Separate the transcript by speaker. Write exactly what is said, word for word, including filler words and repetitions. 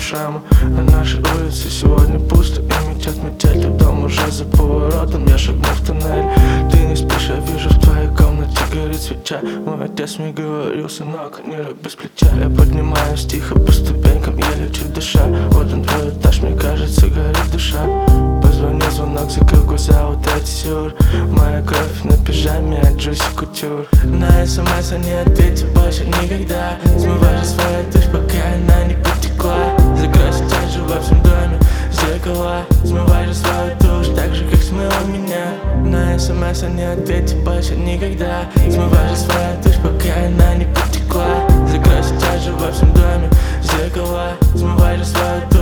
Speaker 1: шрамы. На нашей улице сегодня пусто, и метет метель. Ты дом уже за поворотом, я шагну в тоннель. Ты не спишь, я вижу, в твоей комнате горит свеча. Мой отец мне говорил: сынок, не рок без плеча. Я поднимаюсь тихо по ступенькам, еле чуть дыша. Вот он, твой этаж, мне кажется, горит душа. Позвони, звонок, закрыл глаза, вот эти сюр. Моя кровь на пижаме от Джуси Кутюр. На смс не ответил больше никогда. Смываешь свою тушь, пока она не потекла. Закрой сейчас же во всем доме зеркала. Смываешь свою тушь, так же, как смыла меня. На смс не ответил больше никогда. Смываешь свою тушь, пока она не потекла. Закрой сейчас же во всем доме зеркала. Смываешь свою тушь.